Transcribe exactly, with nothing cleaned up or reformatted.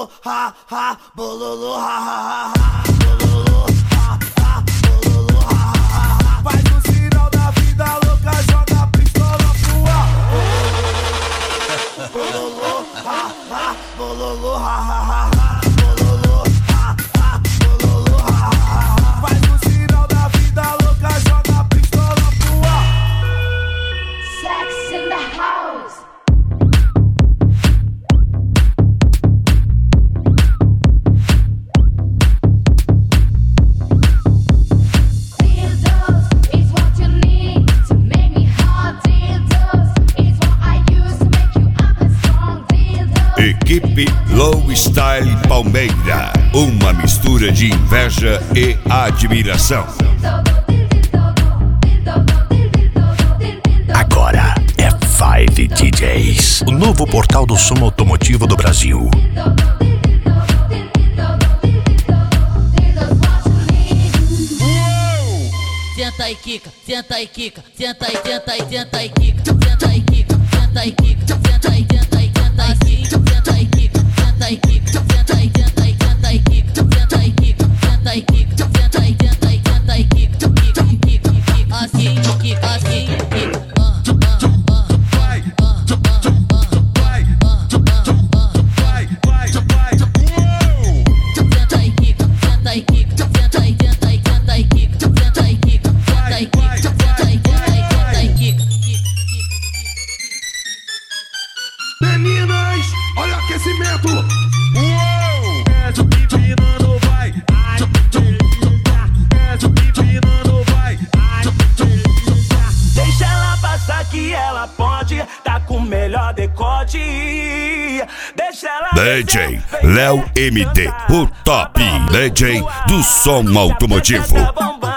bololô, ha, ha, bololô, ha, ha, ha, bololô, ha, ha, bololô, ha, ha, ha. Faz o sinal da vida louca, joga a pistola pro ar. Bololô, ha, ha, bololô, ha, ha, ha, ha, bololô, ha, ha, bololô, ha, ha, ha. Faz o sinal da vida louca, joga a pistola pro ar. Sex in the house. Equipe Low Style Palmeira, uma mistura de inveja e admiração. Agora é Five D Js, o novo portal do som automotivo do Brasil. Senta e quica, senta e quica, senta e senta e senta e quica, senta e quica, senta e quica, senta e senta e senta e quica, senta e quica, senta e quica, senta e senta e senta e quica, senta e quica, senta e quica, senta e senta e senta e quica, quica, quica, quica, assim, quica, assim, quica. Meninas, olha o aquecimento. Uou! É empinando, vai. É empinando, vai. Deixa ela passar que ela pode, tá com o melhor decote. Deixa ela D J Léo M D, o top D J do som automotivo.